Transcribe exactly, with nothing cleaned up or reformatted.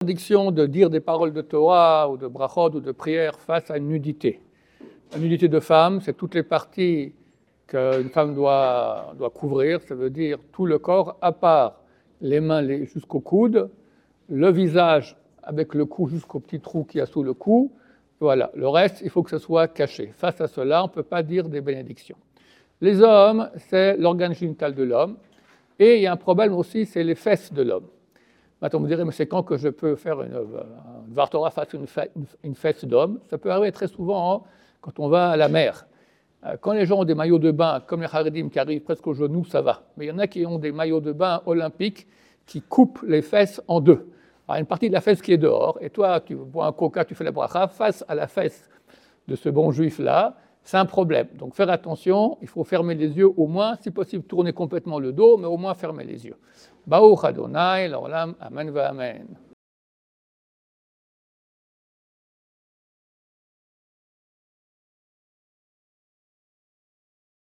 l'interdiction de dire des paroles de Torah ou de brachot ou de prière face à une nudité. La nudité de femme, c'est toutes les parties qu'une femme doit, doit couvrir, ça veut dire tout le corps, à part les mains les, jusqu'au coude, le visage avec le cou jusqu'au petit trou qu'il y a sous le cou. Voilà, le reste, il faut que ce soit caché. Face à cela, on ne peut pas dire des bénédictions. Les hommes, c'est l'organe génital de l'homme. Et il y a un problème aussi, c'est les fesses de l'homme. Maintenant, vous me direz, mais c'est quand que je peux faire une, une Dvar Torah face à une, une fesse d'homme? Ça peut arriver très souvent hein, quand on va à la mer. Quand les gens ont des maillots de bain, comme les Haredim qui arrivent presque aux genoux, ça va. Mais il y en a qui ont des maillots de bain olympiques qui coupent les fesses en deux. Alors, une partie de la fesse qui est dehors, et toi, tu bois un coca, tu fais la bracha, face à la fesse de ce bon juif-là, c'est un problème. Donc, faire attention, il faut fermer les yeux au moins, si possible, tourner complètement le dos, mais au moins fermer les yeux. Baruch Adonai, l'olam, amen va amen.